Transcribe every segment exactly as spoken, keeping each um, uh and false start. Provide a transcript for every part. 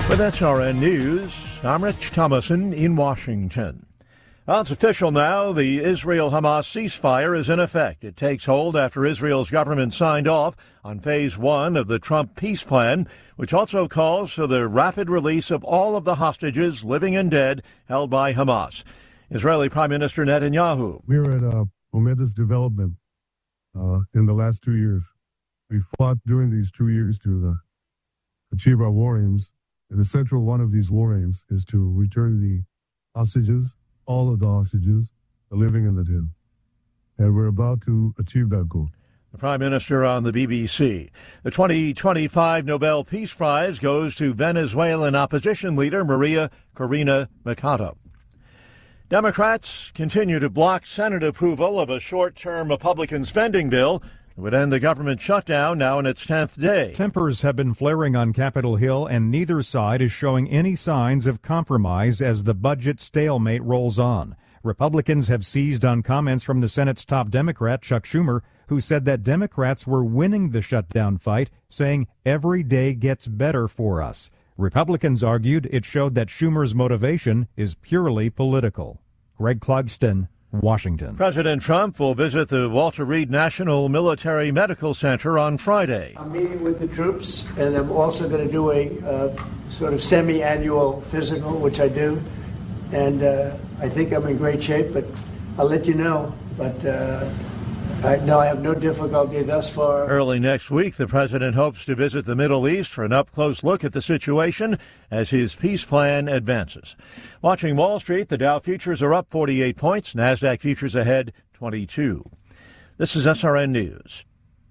With S R N News, I'm Rich Thomason in Washington. Well, it's official now. The Israel-Hamas ceasefire is in effect. It takes hold after Israel's government signed off on phase one of the Trump peace plan, which also calls for the rapid release of all of the hostages, living and dead, held by Hamas. Israeli Prime Minister Netanyahu. We're at a momentous development uh, in the last two years. We fought during these two years to uh, achieve our war aims. And the central one of these war aims is to return the hostages, all of the hostages, the living and the dead. And we're about to achieve that goal. The Prime Minister on the B B C. The twenty twenty-five Nobel Peace Prize goes to Venezuelan opposition leader Maria Corina Machado. Democrats continue to block Senate approval of a short-term Republican spending bill that would end the government shutdown now in its tenth day. Tempers have been flaring on Capitol Hill, and neither side is showing any signs of compromise as the budget stalemate rolls on. Republicans have seized on comments from the Senate's top Democrat, Chuck Schumer, who said that Democrats were winning the shutdown fight, saying every day gets better for us. Republicans argued it showed that Schumer's motivation is purely political. Greg Clugston, Washington. President Trump will visit the Walter Reed National Military Medical Center on Friday. I'm meeting with the troops, and I'm also going to do a uh, sort of semi-annual physical, which I do. And uh, I think I'm in great shape, but I'll let you know. But uh, I, no, I have no difficulty thus far. Early next week, the president hopes to visit the Middle East for an up-close look at the situation as his peace plan advances. Watching Wall Street, the Dow futures are up forty-eight points, NASDAQ futures ahead twenty-two. This is S R N News.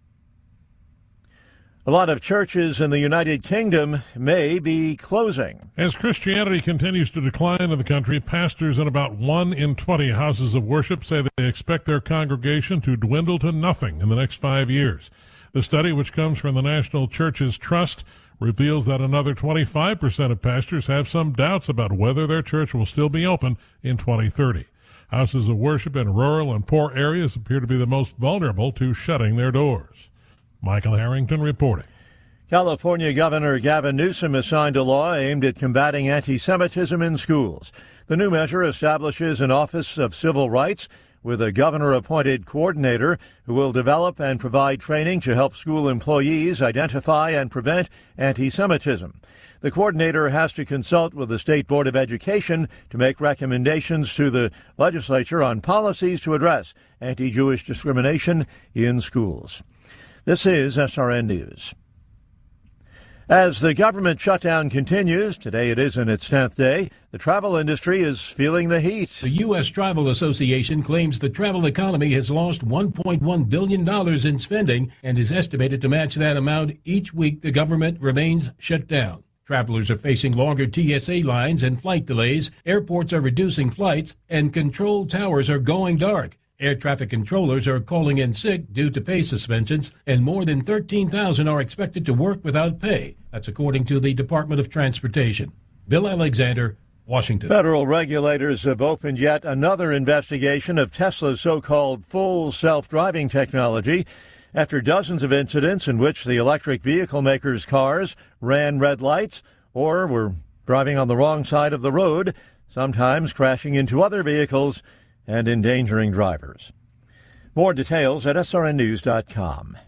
A lot of churches in the United Kingdom may be closing. As Christianity continues to decline in the country, pastors in about one in twenty houses of worship say they expect their congregation to dwindle to nothing in the next five years. The study, which comes from the National Churches Trust, reveals that another twenty-five percent of pastors have some doubts about whether their church will still be open in twenty thirty. Houses of worship in rural and poor areas appear to be the most vulnerable to shutting their doors. Michael Harrington reporting. California Governor Gavin Newsom has signed a law aimed at combating anti-Semitism in schools. The new measure establishes an Office of Civil Rights with a governor-appointed coordinator who will develop and provide training to help school employees identify and prevent anti-Semitism. The coordinator has to consult with the State Board of Education to make recommendations to the legislature on policies to address anti-Jewish discrimination in schools. This is S R N News. As the government shutdown continues, today it is in its tenth day, the travel industry is feeling the heat. The U S Travel Association claims the travel economy has lost one point one billion dollars in spending and is estimated to match that amount each week the government remains shut down. Travelers are facing longer T S A lines and flight delays, airports are reducing flights, and control towers are going dark. Air traffic controllers are calling in sick due to pay suspensions, and more than thirteen thousand are expected to work without pay. That's according to the Department of Transportation. Bill Alexander, Washington. Federal regulators have opened yet another investigation of Tesla's so-called full self-driving technology after dozens of incidents in which the electric vehicle maker's cars ran red lights or were driving on the wrong side of the road, sometimes crashing into other vehicles and endangering drivers. More details at S R N news dot com.